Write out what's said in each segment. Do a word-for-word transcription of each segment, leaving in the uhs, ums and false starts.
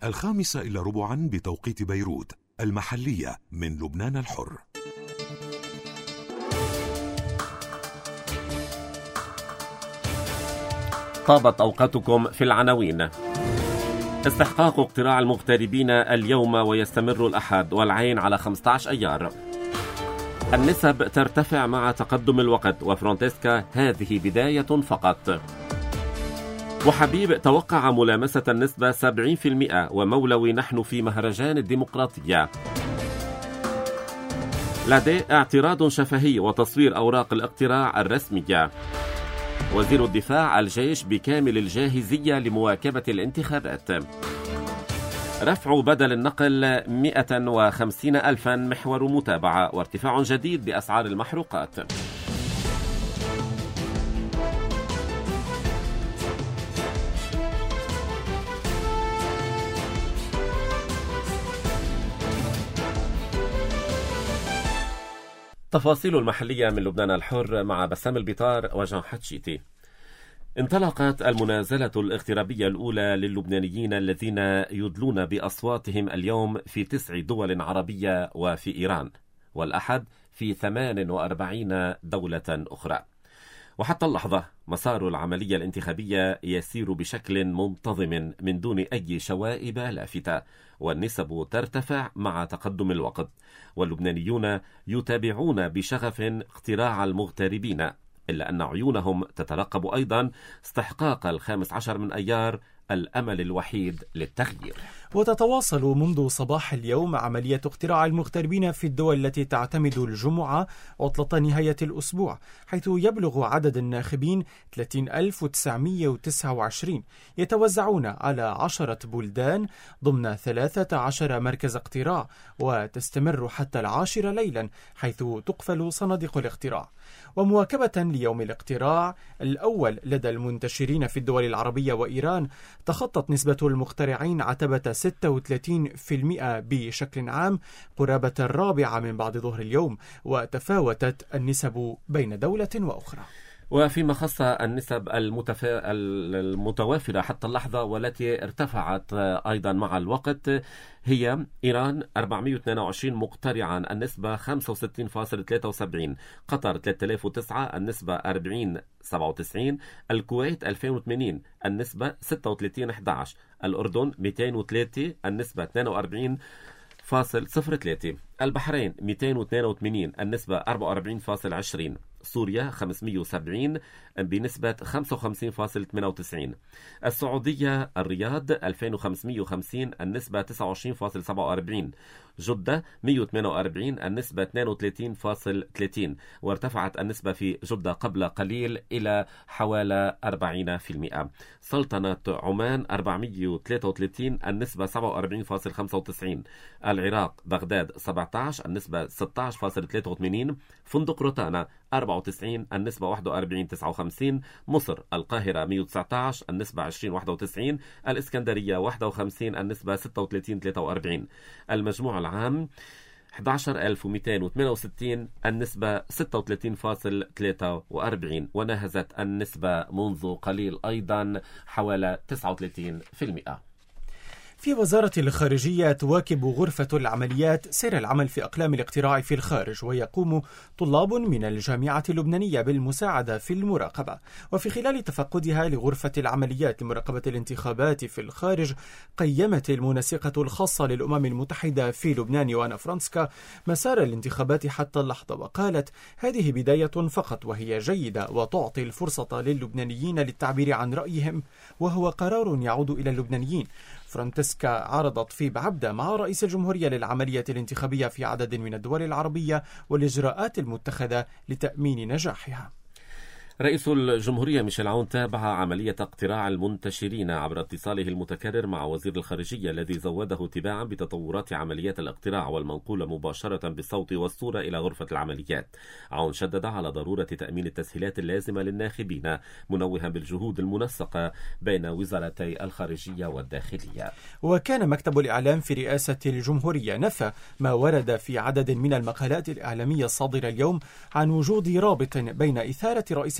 الخامسة إلا ربعا بتوقيت بيروت، المحلية من لبنان الحر. طابت أوقاتكم في العناوين. استحقاق اقتراع المغتربين اليوم ويستمر الأحد، والعين على خمسة عشر أيار. النسب ترتفع مع تقدم الوقت، وفرونتسكا هذه بداية فقط. وحبيب توقع ملامسة النسبة سبعين بالمئة، ومولوي نحن في مهرجان الديمقراطية. لديه اعتراض شفهي وتصوير أوراق الاقتراع الرسمية. وزير الدفاع: الجيش بكامل الجاهزية لمواكبة الانتخابات. رفع بدل النقل مئة وخمسين ألفا محور متابعة، وارتفاع جديد بأسعار المحروقات. تفاصيل المحلية من لبنان الحر مع بسام البطار وجان حتشيتي. انطلقت المنازلة الاغترابية الأولى للبنانيين الذين يدلون بأصواتهم اليوم في تسع دول عربية وفي إيران، والأحد في ثمان وأربعين دولة أخرى. وحتى اللحظة مسار العملية الانتخابية يسير بشكل منتظم من دون أي شوائب لافتة، والنسب ترتفع مع تقدم الوقت، واللبنانيون يتابعون بشغف اقتراع المغتربين، إلا أن عيونهم تترقب أيضا استحقاق الخامس عشر من أيار، الأمل الوحيد للتغيير. وتتواصل منذ صباح اليوم عملية اقتراع المغتربين في الدول التي تعتمد الجمعة عطلة نهاية الأسبوع، حيث يبلغ عدد الناخبين ثلاثين ألف وتسعمئة وتسعة وعشرين، يتوزعون على عشرة بلدان ضمن ثلاثة عشر مركز اقتراع، وتستمر حتى العاشرة ليلا حيث تقفل صناديق الاقتراع. ومواكبة ليوم الاقتراع الأول لدى المنتشرين في الدول العربية وإيران، تخطت نسبة المقترعين عتبة ستة وثلاثين بالمئة بشكل عام قرابة الرابعة من بعد ظهر اليوم، وتفاوتت النسب بين دولة وأخرى. وفيما خص النسب المتفا... المتوافرة حتى اللحظة والتي ارتفعت أيضا مع الوقت، هي إيران أربعمئة واثنين وعشرين مقترعا النسبة خمسة وستين فاصلة ثلاثة وسبعين، قطر ثلاثة آلاف وتسعة النسبة أربعين فاصلة سبعة وتسعين، الكويت ألفين وثمانين النسبة ستة وثلاثين فاصلة إحدى عشر، الأردن مئتين وثلاثة النسبة اثنين وأربعين فاصلة صفر ثلاثة، البحرين مئتين واثنين وثمانين النسبة أربعة وأربعين فاصلة عشرين، سوريا خمسمئة وسبعين بنسبة خمسة وخمسين فاصلة ثمانية وتسعين، السعودية الرياض ألفين وخمسمئة وخمسين النسبة تسعة وعشرين فاصلة سبعة وأربعين، جدة مئة وثمانية وأربعين النسبة اثنين وثلاثين فاصلة ثلاثين، وارتفعت النسبة في جدة قبل قليل إلى حوالي أربعين بالمئة. سلطنة عمان أربعمئة وثلاثة وثلاثين النسبة سبعة وأربعين فاصلة خمسة وتسعين، العراق بغداد سبعة عشر النسبة ستة عشر فاصلة ثلاثة وثمانين، فندق روتانا أربعة وتسعين النسبة واحد وأربعين فاصلة تسعة وخمسين، مصر القاهرة مئة وتسعة عشر النسبة عشرين فاصلة واحد وتسعين، الإسكندرية واحد وخمسين النسبة ستة وثلاثين فاصلة ثلاثة وأربعين، المجموع العام أحد عشر ألف ومئتين وثمانية وستين النسبة ستة وثلاثين فاصلة ثلاثة وأربعين، ونهزت النسبة منذ قليل أيضا حوالي تسعة وثلاثين بالمئة. في وزارة الخارجية تواكب غرفة العمليات سير العمل في أقلام الاقتراع في الخارج، ويقوم طلاب من الجامعة اللبنانية بالمساعدة في المراقبة. وفي خلال تفقدها لغرفة العمليات لمراقبة الانتخابات في الخارج، قيمت المنسقة الخاصة للأمم المتحدة في لبنان وأنا فرانسكا مسار الانتخابات حتى اللحظة، وقالت: هذه بداية فقط، وهي جيدة وتعطي الفرصة للبنانيين للتعبير عن رأيهم، وهو قرار يعود إلى اللبنانيين. فرانتسكا عرضت في بعبدة مع رئيس الجمهورية للعملية الانتخابية في عدد من الدول العربية والإجراءات المتخذة لتأمين نجاحها. رئيس الجمهورية ميشيل عون تابع عملية اقتراع المنتشرين عبر اتصاله المتكرر مع وزير الخارجية، الذي زوده تباعا بتطورات عمليات الاقتراع والمنقول مباشرة بالصوت والصورة إلى غرفة العمليات. عون شدد على ضرورة تأمين التسهيلات اللازمة للناخبين، منوها بالجهود المنسقة بين وزارتي الخارجية والداخلية. وكان مكتب الإعلام في رئاسة الجمهورية نفى ما ورد في عدد من المقالات الإعلامية الصادرة اليوم عن وجود رابط بين إثارة رئيس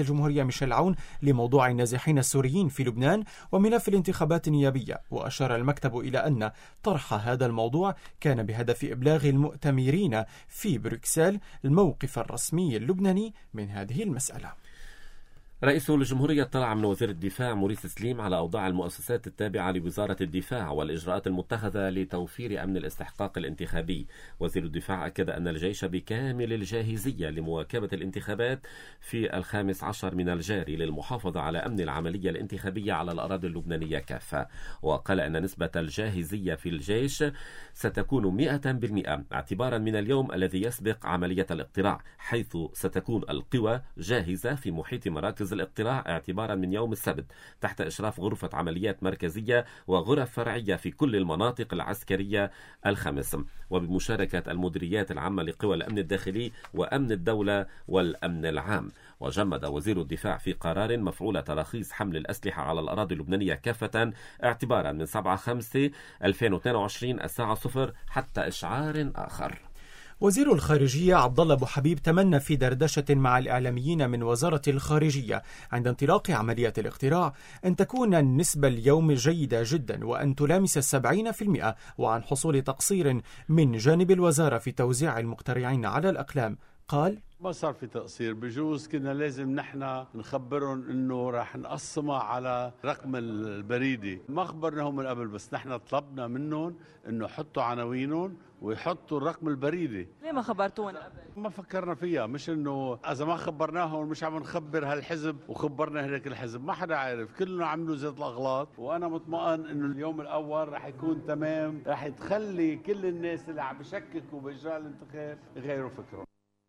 الجمهورية ميشيل عون لموضوع النازحين السوريين في لبنان وملف الانتخابات النيابية، وأشار المكتب إلى أن طرح هذا الموضوع كان بهدف إبلاغ المؤتمرين في بروكسل الموقف الرسمي اللبناني من هذه المسألة. رئيس الجمهورية اطلع من وزير الدفاع موريس سليم على أوضاع المؤسسات التابعة لوزارة الدفاع والإجراءات المتخذة لتوفير أمن الاستحقاق الانتخابي. وزير الدفاع أكد أن الجيش بكامل الجاهزية لمواكبة الانتخابات في الخامس عشر من الجاري للمحافظة على أمن العملية الانتخابية على الأراضي اللبنانية كافة. وقال أن نسبة الجاهزية في الجيش ستكون مئة بالمئة اعتبارا من اليوم الذي يسبق عملية الاقتراع، حيث ستكون القوى جاهزة في محيط مراكز الاقتراع اعتبارا من يوم السبت تحت إشراف غرفة عمليات مركزية وغرف فرعية في كل المناطق العسكرية الخمس، وبمشاركة المديريات العامة لقوى الأمن الداخلي وأمن الدولة والأمن العام. وجمد وزير الدفاع في قرار مفعول تراخيص حمل الأسلحة على الأراضي اللبنانية كافة اعتبارا من سبعة خمسة ألفين واثنين وعشرين الساعة صفر حتى إشعار آخر. وزير الخارجية عبد الله أبو حبيب تمنى في دردشة مع الإعلاميين من وزارة الخارجية عند انطلاق عملية الاقتراع أن تكون النسبة اليوم جيدة جدا وأن تلامس السبعين في المئة، وعن حصول تقصير من جانب الوزارة في توزيع المقترعين على الأقلام. قال: ما صار في تقصير، بجوز كنا لازم نحن نخبرهم انه راح نقسمها على رقم البريدي، ما خبرناهم من قبل، بس نحن طلبنا منهم انه يحطوا عناوينهم ويحطوا الرقم البريدي. ليه ما خبرتونا قبل؟ ما فكرنا فيها، مش انه اذا ما خبرناهم مش عم نخبر هالحزب وخبرنا هيك الحزب، ما حدا عارف، كلنا عملوا زي الاغلاط، وانا مطمئن انه اليوم الاول رح يكون تمام، رح تخلي كل الناس اللي عم بشككوا باجراء الانتخاب يغيروا فكرهم.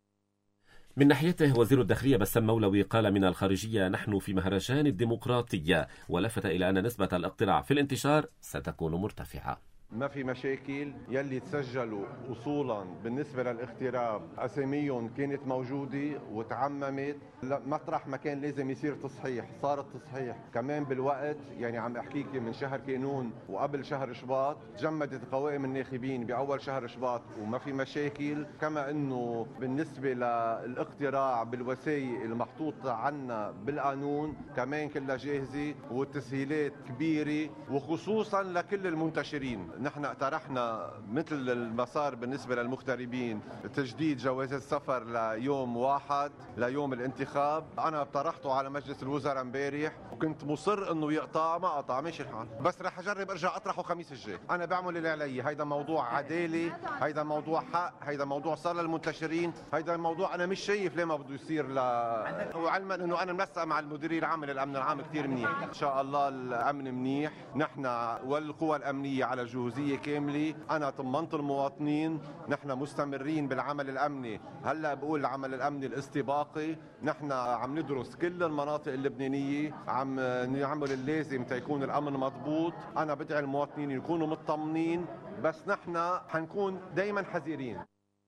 من ناحيته وزير الداخلية بسام مولوي قال من الخارجية: نحن في مهرجان الديمقراطية، ولفت إلى أن نسبة الاقتراع في الانتشار ستكون مرتفعة. ما في مشاكل، يلي تسجلوا أصولا بالنسبة للاغتراب أساميهم كانت موجودة وتعممت، مطرح ما كان لازم يصير تصحيح صار التصحيح كمان بالوقت. يعني عم أحكيك من شهر كانون وقبل شهر شباط تجمدت قوائم الناخبين بأول شهر شباط وما في مشاكل. كما أنه بالنسبة للاقتراع بالوسائل المحطوطة عنا بالقانون كمان كلها جاهزة والتسهيلات كبيرة، وخصوصا لكل المنتشرين. نحن اقترحنا مثل المسار بالنسبة للمغتربين تجديد جوازات السفر ليوم واحد ليوم الانتخاب. أنا اقترحته على مجلس الوزراء امبارح وكنت مصر إنه يقطع، ما قطع، ماشي الحال، بس رح أجرب أرجع أطرحه خميس الجاي. أنا بعمل اللي علي، هيدا موضوع عدالة، هيدا موضوع حق، هيدا موضوع صار للمنتشرين، هيدا موضوع أنا مش شايف ليه ما بده يصير ل... وعلما إنه أنا منسق مع المديرية العامة للأمن العام كتير منيح. إن شاء الله الأمن منيح، نحن والقوى الأمنية على جهوزية كاملة. أنا طمنت المواطنين، نحن مستمرين بالعمل الأمني. هلأ بقول العمل الأمني الاستباقي، نحن عم ندرس كل المناطق اللبنانية، عم نعمل اللازم تيكون الأمن مضبوط. أنا بدعي المواطنين يكونوا مطمنين، بس نحن حنكون دايما حذرين.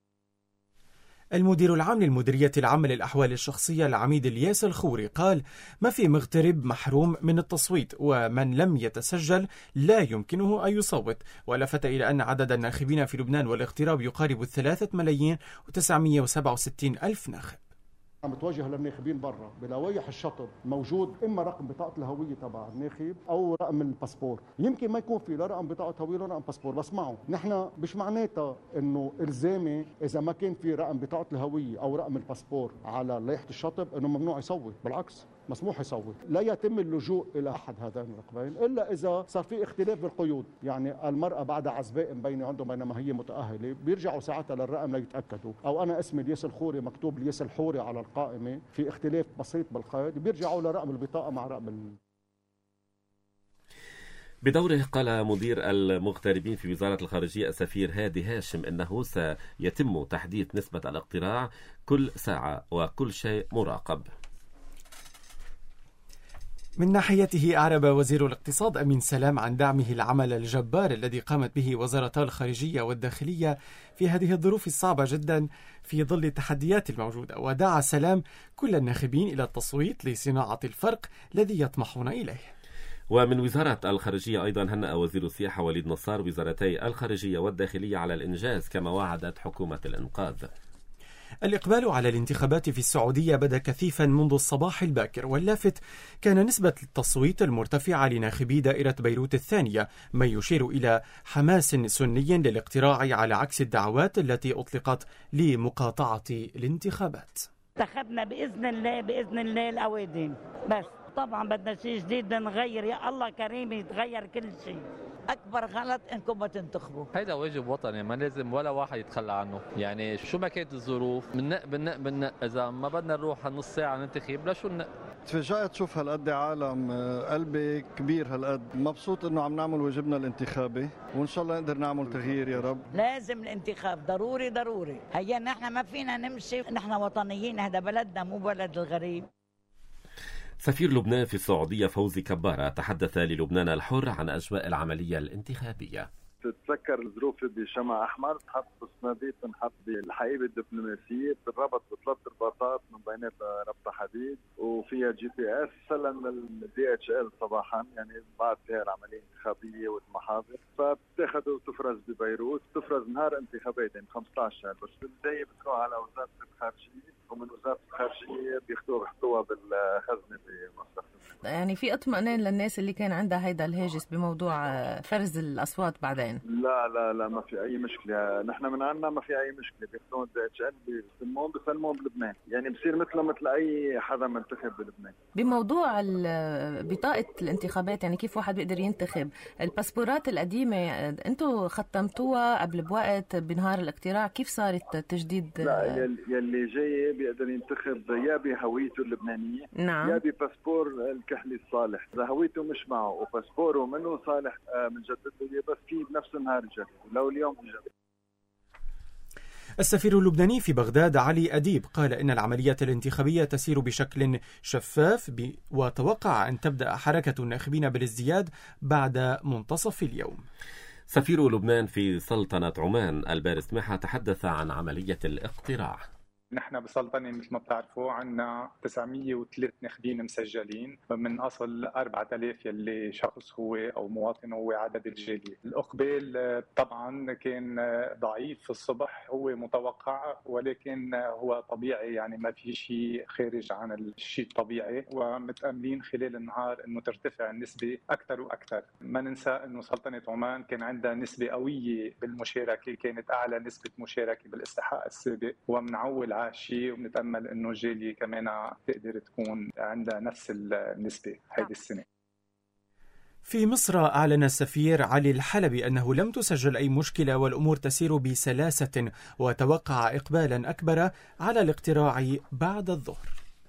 المدير العام للمديرية العامة للأحوال الشخصية العميد الياس الخوري قال: ما في مغترب محروم من التصويت، ومن لم يتسجل لا يمكنه أن يصوت. ولفت إلى أن عدد الناخبين في لبنان والاغتراب يقارب ثلاثة ملايين وتسعمئة وسبعة وستين ألف ناخب. عم بتوجه للناخبين برا بلوائح الشطب موجود اما رقم بطاقه الهويه تبع الناخب او رقم الباسبور. يمكن ما يكون في لا رقم بطاقه هويه ولا رقم باسبور، بس معه نحن مش معناتها انه الزامي اذا ما كان في رقم بطاقه الهويه او رقم الباسبور على لائحه الشطب انه ممنوع يصوت، بالعكس مسموح يصوت. لا يتم اللجوء الى احد هذين الرقمين الا اذا صار في اختلاف بالقيود، يعني المراه بعد عزباء مبينه عندهم بينما هي متاهله بيرجعوا ساعتها للرقم ليتاكدوا، او انا اسمي الياس الخوري مكتوب الياس الحوري على القائمه في اختلاف بسيط بالقيد بيرجعوا لرقم البطاقه مع رقم ال... بدوره قال مدير المغتربين في وزارة الخارجية السفير هادي هاشم انه سيتم تحديث نسبة الاقتراع كل ساعة وكل شيء مراقب. من ناحيته أعرب وزير الاقتصاد أمين سلام عن دعمه العمل الجبار الذي قامت به وزارتا الخارجية والداخلية في هذه الظروف الصعبة جدا في ظل التحديات الموجودة، ودعا سلام كل الناخبين إلى التصويت لصناعة الفرق الذي يطمحون إليه. ومن وزارة الخارجية أيضا هنأ وزير السياحة وليد نصار وزارتي الخارجية والداخلية على الإنجاز كما وعدت حكومة الإنقاذ. الإقبال على الانتخابات في السعودية بدا كثيفا منذ الصباح الباكر، واللافت كان نسبة التصويت المرتفعة لناخبي دائرة بيروت الثانية، ما يشير إلى حماس سني للاقتراع على عكس الدعوات التي أطلقت لمقاطعة الانتخابات. انتخبنا بإذن الله بإذن الله الأوادم، بس طبعا بدنا شيء جديد نغير، يا الله كريم يتغير كل شيء. أكبر غلط إنكم ما تنتخبوا، هيدا واجب وطني ما لازم ولا واحد يتخلى عنه، يعني شو ما كانت الظروف بنق بنق بنق، إذا ما بدنا نروح نص ساعة ننتخب لا شو نق. تفاجأت شوف هالقد عالم، قلبي كبير هالقد، مبسوط إنه عم نعمل واجبنا الانتخابي وإن شاء الله نقدر نعمل تغيير يا رب. لازم الانتخاب ضروري ضروري، هيا نحن ما فينا نمشي، نحن وطنيين، هذا بلدنا مو بلد الغريب. سفير لبنان في السعودية فوزي كبارة تحدث للبنان الحر عن أجواء العملية الانتخابية. تتذكر الظروف بشمع أحمر، تحط بصناديق، تنحط بالحقيبة الدبلوماسية، بتربط بثلاث رباطات من بيناتها ربطة حديد وفيها جي بي اس. سلم الدي اتش ال صباحا، يعني بعد هي العملية الانتخابية والمحاضر، فبتاخذ وتفرز ببيروت، تفرز نهار انتخابات يعني خمسة عشر، بس بالبداية بتروح على وزارة الخارجية، ومن وزارة الخارجية بياخذوها بيحطوها بالخزنة بمصلحة. يعني في اطمئنان للناس اللي كان عندها هيدا الهاجس بموضوع فرز الأصوات بعدين؟ لا لا لا ما في أي مشكلة، نحن من عنا ما في أي مشكلة، بياخذون الدي اتش ال بيسلمون بيسلمون بلبنان، يعني بصير مثله مثل أي حدا منتخب بلبنان. بموضوع بطاقة الانتخابات، يعني كيف واحد بيقدر ينتخب؟ الباسبورات القديمة أنتوا ختمتوها قبل بوقت بنهار الاقتراع، كيف صارت تجديد؟ لا يلي جاي بيقدر ينتخب يا بهويته اللبنانية، نعم، يا بباسبور الكحلي الصالح. إذا هويته مش معه وباسبوره منه صالح من جدته، بس في بنفس النهار جديد، لو اليوم جديد. السفير اللبناني في بغداد علي أديب قال إن العملية الانتخابية تسير بشكل شفاف، وتوقع أن تبدأ حركة الناخبين بالازدياد بعد منتصف اليوم. سفير لبنان في سلطنة عمان البارز سماحة تحدث عن عملية الاقتراع. نحن بسلطنة مثل ما بتعرفوا عنا تسعمية وثلاثة ناخبين مسجلين من أصل أربعة آلاف يلي شخص هو أو مواطن هو عدد الجالية. الإقبال طبعا كان ضعيف في الصبح، هو متوقع ولكن هو طبيعي، يعني ما في شيء خارج عن الشيء الطبيعي، ومتأملين خلال النهار أنه ترتفع النسبة أكثر وأكثر. ما ننسى أنه سلطنة عمان كان عندها نسبة قوية بالمشاركة، كانت أعلى نسبة مشاركة بالاستحقاق السابق، ومنعول شيء، وبنتأمل انه جالية كمان تقدر تكون عندها نفس النسبة هذه السنة. في مصر أعلن السفير علي الحلبي أنه لم تسجل أي مشكلة والأمور تسير بسلاسة، وتوقع إقبالا أكبر على الاقتراع بعد الظهر.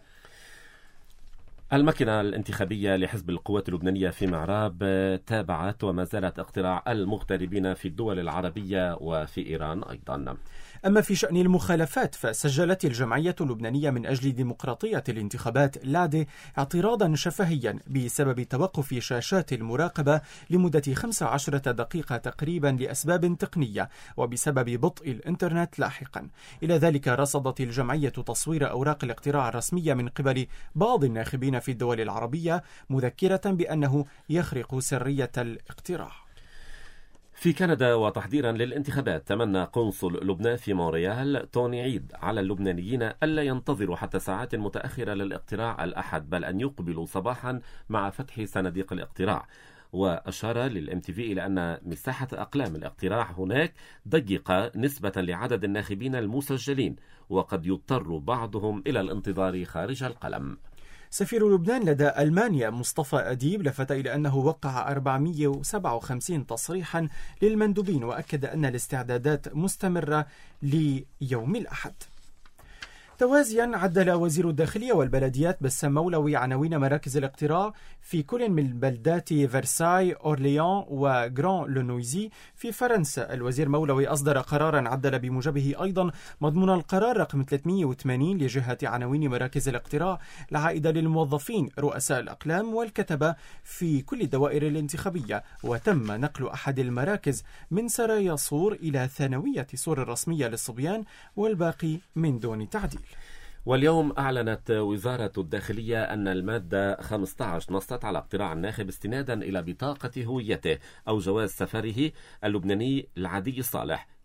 المكنة الانتخابية لحزب القوات اللبنانية في معراب تابعت وما زالت اقتراع المغتربين في الدول العربية وفي إيران أيضا. أما في شأن المخالفات، فسجلت الجمعية اللبنانية من أجل ديمقراطية الانتخابات لادي اعتراضا شفهيا بسبب توقف شاشات المراقبة لمدة خمس عشرة دقيقة تقريبا لأسباب تقنية وبسبب بطء الإنترنت لاحقا. إلى ذلك رصدت الجمعية تصوير أوراق الاقتراع الرسمية من قبل بعض الناخبين في الدول العربية، مذكرة بأنه يخرق سرية الاقتراع. في كندا وتحضيرا للانتخابات، تمنى قنصل لبنان في مونريال توني عيد على اللبنانيين ألا ينتظروا حتى ساعات متأخرة للاقتراع الأحد، بل أن يقبلوا صباحا مع فتح صناديق الاقتراع. وأشار للإم تي في إلى أن مساحة أقلام الاقتراع هناك ضيقة نسبة لعدد الناخبين المسجلين، وقد يضطر بعضهم إلى الانتظار خارج القلم. سفير لبنان لدى ألمانيا مصطفى أديب لفت إلى أنه وقع أربعمئة وسبعة وخمسين تصريحا للمندوبين، وأكد أن الاستعدادات مستمرة ليوم الأحد. توازيا عدل وزير الداخلية والبلديات بسام مولوي عناوين مراكز الاقتراع في كل من بلدات فرساي، أورليان وغران لونويزي في فرنسا. الوزير مولوي أصدر قرارا عدل بموجبه أيضا مضمون القرار رقم ثلاثمئة وثمانين لجهة عناوين مراكز الاقتراع العائدة للموظفين رؤساء الأقلام والكتبة في كل الدوائر الانتخابية، وتم نقل أحد المراكز من سرايا صور إلى ثانوية صور الرسمية للصبيان والباقي من دون تعديل. واليوم أعلنت وزارة الداخلية أن المادة خمسة عشر نصت على اقتراع الناخب استنادا إلى بطاقة هويته أو جواز سفره اللبناني العادي الصالح،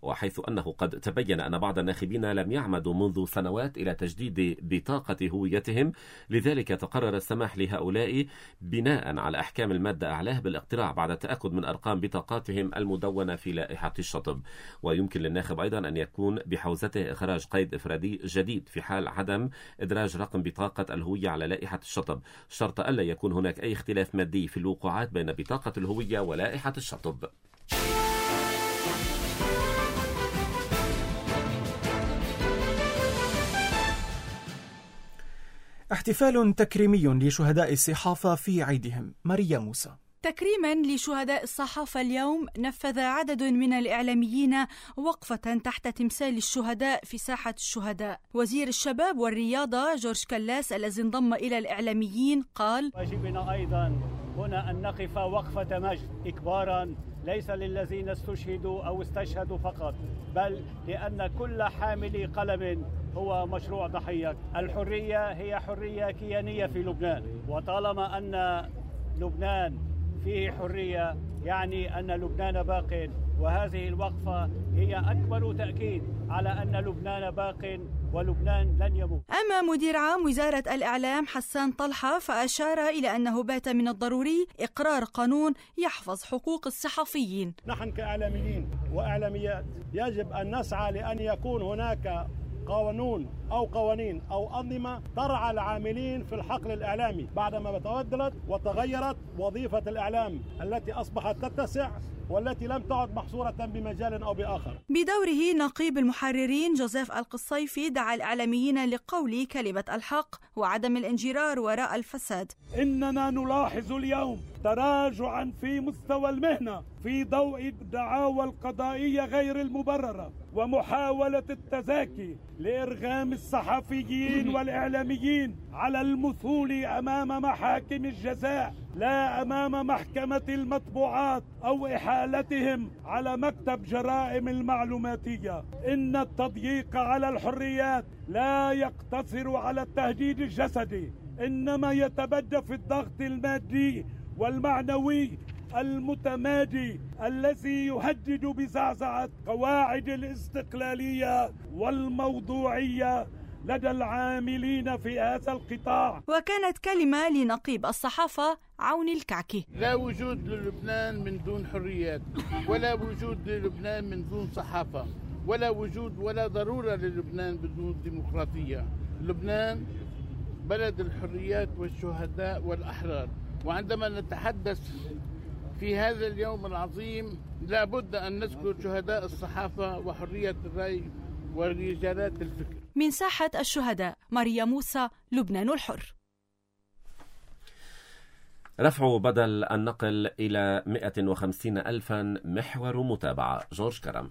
وحيث أنه قد تبين أن بعض الناخبين لم يعمدوا منذ سنوات إلى تجديد بطاقة هويتهم، لذلك تقرر السماح لهؤلاء بناء على أحكام المادة أعلاه بالاقتراع بعد التأكد من أرقام بطاقاتهم المدونة في لائحة الشطب. ويمكن للناخب أيضا أن يكون بحوزته إخراج قيد إفرادي جديد في حال عدم إدراج رقم بطاقة الهوية على لائحة الشطب، شرط ألا يكون هناك أي اختلاف مادي في الوقوعات بين بطاقة الهوية ولائحة الشطب. احتفال تكريمي لشهداء الصحافة في عيدهم. ماريا موسى. تكريما لشهداء الصحافة اليوم نفذ عدد من الإعلاميين وقفة تحت تمثال الشهداء في ساحة الشهداء. وزير الشباب والرياضة جورج كلاس الذي انضم إلى الإعلاميين قال: واجبنا أيضا هنا أن نقف وقفة مجد إكبارا ليس للذين استشهدوا أو استشهدوا فقط، بل لأن كل حامل قلم هو مشروع ضحية. الحرية هي حرية كيانية في لبنان، وطالما أن لبنان فيه حرية يعني أن لبنان باق، وهذه الوقفة هي أكبر تأكيد على أن لبنان باق ولبنان لن يموت. أما مدير عام وزارة الإعلام حسان طلحة فأشار إلى أنه بات من الضروري إقرار قانون يحفظ حقوق الصحفيين. نحن كإعلاميين وإعلاميات يجب أن نسعى لأن يكون هناك قانون أو قوانين أو أنظمة ترعى العاملين في الحقل الإعلامي بعدما تبدلت وتغيرت وظيفة الإعلام التي أصبحت تتسع والتي لم تعد محصورة بمجال أو بآخر. بدوره نقيب المحررين جوزيف القصيفي دعا الإعلاميين لقول كلمة الحق وعدم الانجرار وراء الفساد. إننا نلاحظ اليوم تراجعا في مستوى المهنة في ضوء الدعاوى القضائية غير المبررة ومحاولة التزاكي لإرغام الصحفيين والإعلاميين على المثول أمام محاكم الجزاء لا أمام محكمة المطبوعات أو إحالتهم على مكتب جرائم المعلوماتية. إن التضييق على الحريات لا يقتصر على التهديد الجسدي، إنما يتبدى في الضغط المادي والمعنوي المتمادي الذي يهدد بزعزعة قواعد الاستقلالية والموضوعية لدى العاملين في هذا القطاع. وكانت كلمة لنقيب الصحافة عون الكعكي. لا وجود للبنان من دون حريات، ولا وجود للبنان من دون صحافة، ولا وجود ولا ضرورة للبنان بدون ديمقراطية. لبنان بلد الحريات والشهداء والأحرار، وعندما نتحدث في هذا اليوم العظيم لا بد أن نذكر شهداء الصحافة وحرية الرأي ورجالات الفكر. من ساحة الشهداء ماريا موسى، لبنان الحر. رفع بدل النقل إلى مئة وخمسين ألفا محور متابعة. جورج كرم.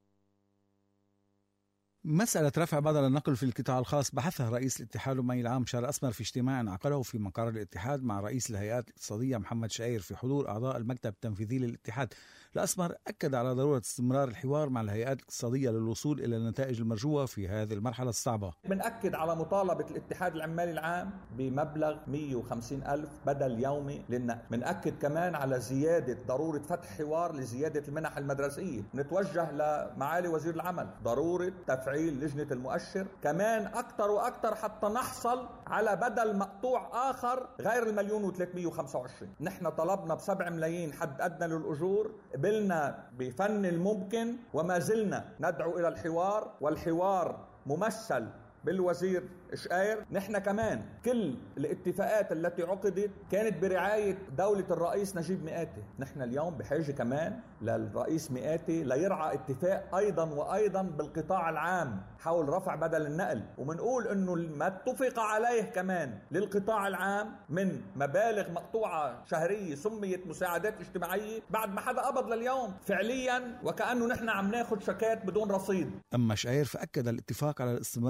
مسألة رفع بدل النقل في القطاع الخاص بحثها رئيس الاتحاد الأممي العام شهر أسمر في اجتماع عقده في مقر الاتحاد مع رئيس الهيئات الاقتصادية محمد شعير في حضور أعضاء المكتب التنفيذي للاتحاد. الأسمر أكد على ضرورة استمرار الحوار مع الهيئات الاقتصادية للوصول إلى النتائج المرجوة في هذه المرحلة الصعبة. بنأكد على مطالبة الاتحاد العمالي العام بمبلغ مئة وخمسين ألف بدل يومي للنقل. بنأكد كمان على زيادة ضرورة فتح حوار لزيادة المنح المدرسية. نتوجه لمعالي وزير العمل ضرورة تفعيل لجنة المؤشر كمان أكثر وأكثر حتى نحصل على بدل مقطوع آخر غير المليون وثلاثمئة وخمسة وعشرين. نحن طلبنا بسبع ملايين حد أدنى للأجور، قبلنا بفن الممكن وما زلنا ندعو إلى الحوار، والحوار ممثل بالوزير شقير. نحن كمان كل الاتفاقات التي عقدت كانت برعاية دولة الرئيس نجيب مئاتي. نحن اليوم بحاجة كمان للرئيس مئاتي ليرعى اتفاق أيضا وأيضا بالقطاع العام حول رفع بدل النقل. ومنقول أنه ما اتفق عليه كمان للقطاع العام من مبالغ مقطوعة شهرية سميت مساعدات اجتماعية بعد ما حدا قبض لليوم فعليا وكأنه نحن عم ناخد شكات بدون رصيد. أما شقير فأكد الاتفاق على الاستمرار بالحوار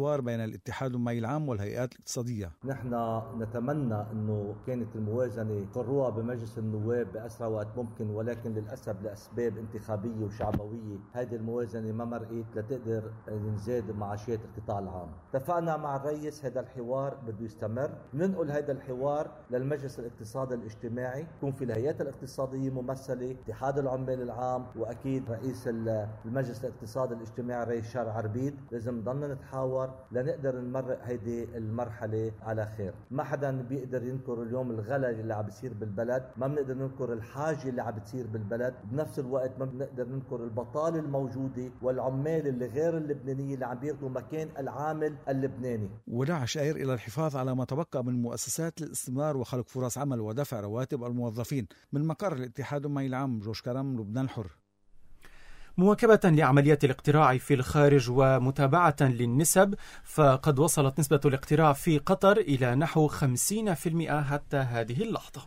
الحوار بين الاتحاد المالي العام والهيئات الاقتصادية. نحن نتمنى أنه كانت الموازنة قروها بمجلس النواب بأسرع وقت ممكن، ولكن للأسف لأسباب انتخابية وشعبوية هذه الموازنة ما مرقت لتقدر ينزاد معاشات القطاع العام. اتفقنا مع الرئيس هذا الحوار بده يستمر، ننقل هذا الحوار للمجلس الاقتصادي الاجتماعي، يكون في الهيئات الاقتصادية ممثلة، اتحاد العمال العام، وأكيد رئيس المجلس الاقتصادي الاجتماعي الرئيس شارع عربيد. لازم نضلنا نتحاور لنقدر نمرق هيدي المرحلة على خير. ما حدا بيقدر ينكر اليوم الغلا اللي عم بيصير بالبلد، ما بنقدر ننكر الحاجة اللي عم بتصير بالبلد، بنفس الوقت ما بنقدر ننكر البطالة الموجودة والعمال اللي غير اللبنانية اللي عم بياخذوا مكان العامل اللبناني. ودعا شاعر إلى الحفاظ على ما تبقى من مؤسسات الاستثمار وخلق فرص عمل ودفع رواتب الموظفين. من مقر الاتحاد المالي العام، جورج كرم، لبنان الحر. مواكبة لعمليات الاقتراع في الخارج ومتابعة للنسب، فقد وصلت نسبة الاقتراع في قطر إلى نحو خمسين بالمئة حتى هذه اللحظة.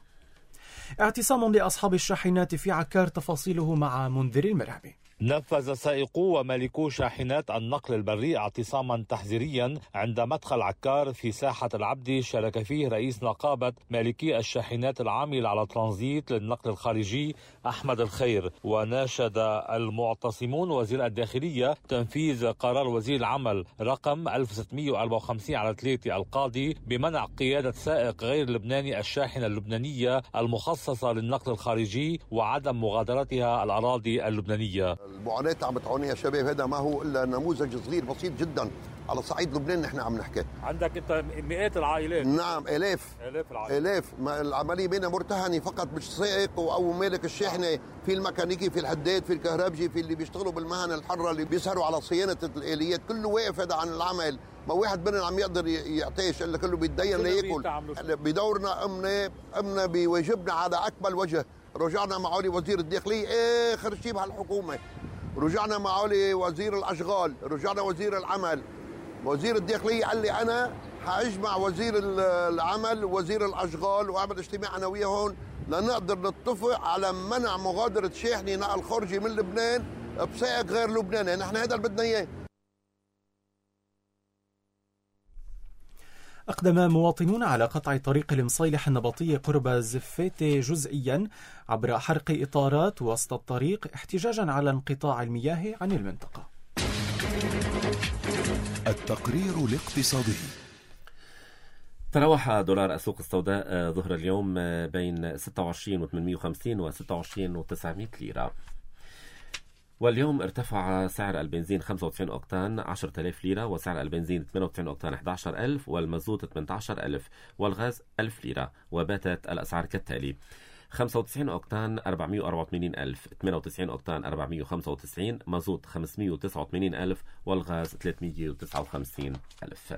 اعتصام لأصحاب الشاحنات في عكار، تفاصيله مع منذر المرعبي. نفذ سائقو ومالكو شاحنات النقل البري اعتصاما تحذيريا عند مدخل عكار في ساحة العبد، شارك فيه رئيس نقابة مالكي الشاحنات العامل على ترانزيت للنقل الخارجي أحمد الخير. وناشد المعتصمون وزير الداخلية تنفيذ قرار وزير العمل رقم ألف وستمئة وأربعة وخمسين على ثلاثة القاضي بمنع قيادة سائق غير لبناني الشاحنة اللبنانية المخصصة للنقل الخارجي وعدم مغادرتها الأراضي اللبنانية. المعاناة عم بتعاني يا شباب، هذا ما هو إلا نموذج صغير بسيط جدا على صعيد لبنان. نحن عم نحكي عندك انت مئات العائلات. نعم، آلاف آلاف العائلات. آلاف. ما العملية بينها مرتهنة فقط، مش سائق أو مالك الشاحنة، في الميكانيكي، في الحداد، في الكهربجي، في اللي بيشتغلوا بالمهن الحرة، اللي بيسهروا على صيانة الآليات، كله واقف هذا عن العمل. ما واحد منهم عم يقدر يعطيش إلا كله بيتدين ليأكل. بدورنا أمنا أمنا بواجبنا على أكمل وجه. رجعنا معالي وزير الداخلية آخر شيء بهالحكومة، رجعنا معالي وزير الأشغال، رجعنا وزير العمل. وزير الداخلية قال لي أنا حأجمع وزير العمل ووزير الأشغال وأعمل اجتماع أنا وياهم لنقدر نتفق على منع مغادرة شاحنة نقل خارجي من لبنان بسائق غير لبناني. نحن هذا اللي بدنا إياه. أقدم مواطنون على قطع طريق المصيلح النبطية قرب زفيتة جزئيا عبر حرق إطارات وسط الطريق احتجاجا على انقطاع المياه عن المنطقة. التقرير الاقتصادي. تراوح دولار السوق السوداء ظهر اليوم بين ستة وعشرين وثمانمئة وخمسين و ستة وعشرين وتسعمئة ليرة. واليوم ارتفع سعر البنزين خمسة وتسعين أوكتان عشرة آلاف ليرة، وسعر البنزين ثمانية وتسعين أوكتان أحد عشر ألف، والمازوت ثمانية عشر ألف، والغاز ألف ليرة. وباتت الأسعار كالتالي: خمسة وتسعين أوكتان أربعمئة وأربعة وثمانين ألف، ثمانية وتسعين أوكتان أربعمئة وخمسة وتسعين، مازوت خمسمئة وتسعة وثمانين ألف، والغاز ثلاثمئة وتسعة وخمسين ألف.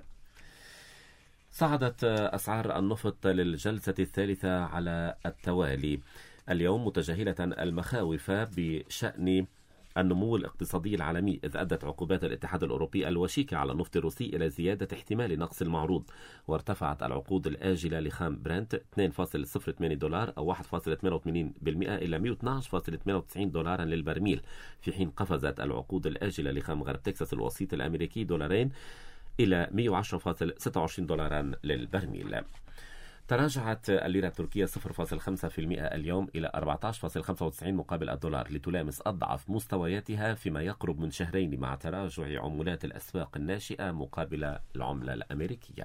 صعدت أسعار النفط للجلسة الثالثة على التوالي اليوم، متجاهلة المخاوف بشأن النمو الاقتصادي العالمي، إذ أدت عقوبات الاتحاد الأوروبي الوشيكة على النفط الروسي إلى زيادة احتمال نقص المعروض. وارتفعت العقود الآجلة لخام برنت اثنين فاصلة صفر ثمانية دولار أو واحد فاصلة ثمانية وثمانين بالمئة إلى مئة واثني عشر فاصلة ثمانية وتسعين دولارا للبرميل، في حين قفزت العقود الآجلة لخام غرب تكساس الوسيط الأمريكي دولارين إلى مئة وعشرة فاصلة ستة وعشرين دولارا للبرميل. تراجعت الليرة التركية صفر فاصلة خمسة بالمئة اليوم إلى أربعة عشر فاصلة خمسة وتسعين مقابل الدولار، لتلامس أضعف مستوياتها فيما يقرب من شهرين مع تراجع عملات الأسواق الناشئة مقابل العملة الأمريكية.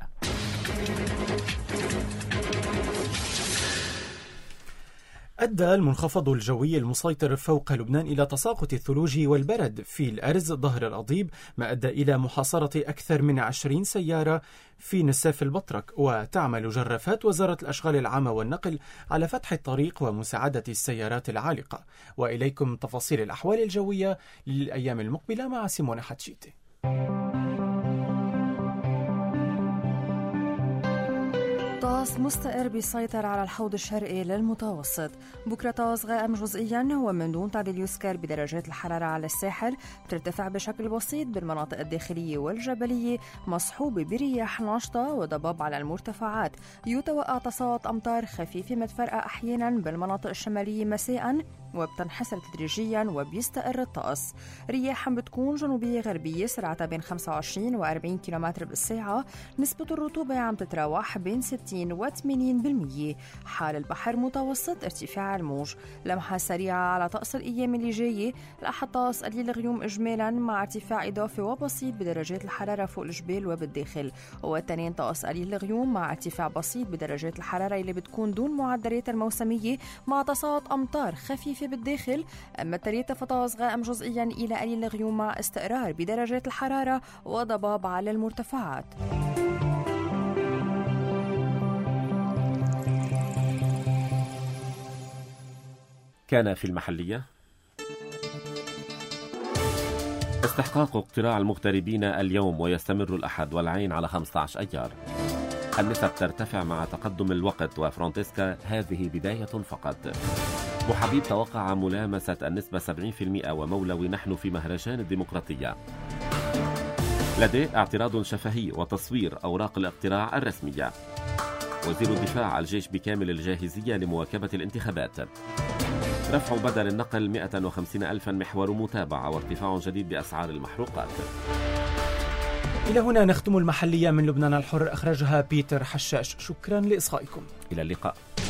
أدى المنخفض الجوي المسيطر فوق لبنان إلى تساقط الثلوج والبرد في الأرز ظهر الأضيب، ما أدى إلى محاصرة أكثر من عشرين سيارة في نساف البطرك. وتعمل جرافات وزارة الأشغال العامة والنقل على فتح الطريق ومساعدة السيارات العالقة. وإليكم تفاصيل الأحوال الجوية للأيام المقبلة مع سيمونة حتشيتي. طقس مستقر بيسيطر على الحوض الشرقي للمتوسط. بكرة طقس غائم جزئيا ومن دون تعديل يذكر بدرجات الحرارة على الساحل، بترتفع بشكل بسيط بالمناطق الداخلية والجبلية، مصحوبة برياح ناشطة وضباب على المرتفعات. يتوقع تساقط أمطار خفيفة متفرقة أحيانا بالمناطق الشمالية مساء وبتنحسر تدريجيا وبيستقر الطقس. رياح بتكون جنوبية غربية سرعتها بين خمسة وعشرين و أربعين كيلومتر بالساعة. نسبة الرطوبة عم تتراوح بين ستين و ثمانين بالمية. حال البحر متوسط ارتفاع الموج. لمحة سريعة على طقس الأيام اللي جاية. الأحد طقس قليل الغيوم إجمالا مع ارتفاع إضافي وبسيط بدرجات الحرارة فوق الجبال وبالداخل. والتنين طقس قليل الغيوم مع ارتفاع بسيط بدرجات الحرارة اللي بتكون دون معدلات الموسمية مع تساقط أمطار خفيفة بالداخل. أما الثلاثة فطقس غائم جزئيا إلى قليل الغيوم مع استقرار بدرجات الحرارة وضباب على المرتفعات. كان في المحلية استحقاق اقتراع المغتربين اليوم ويستمر الأحد والعين على خمسة عشر أيار. النسب ترتفع مع تقدم الوقت وفرانتسكا هذه بداية فقط. محبيب توقع ملامسة النسبة سبعين بالمئة ومولوي نحن في مهرجان الديمقراطية. لديه اعتراض شفهي وتصوير أوراق الاقتراع الرسمية. وزير الدفاع الجيش بكامل الجاهزية لمواكبة الانتخابات. رفع بدل النقل مئة وخمسين ألفا محور متابعة وارتفاع جديد بأسعار المحروقات. إلى هنا نختم المحلية من لبنان الحر، أخرجها بيتر حشاش. شكرا لإصغائكم. إلى اللقاء.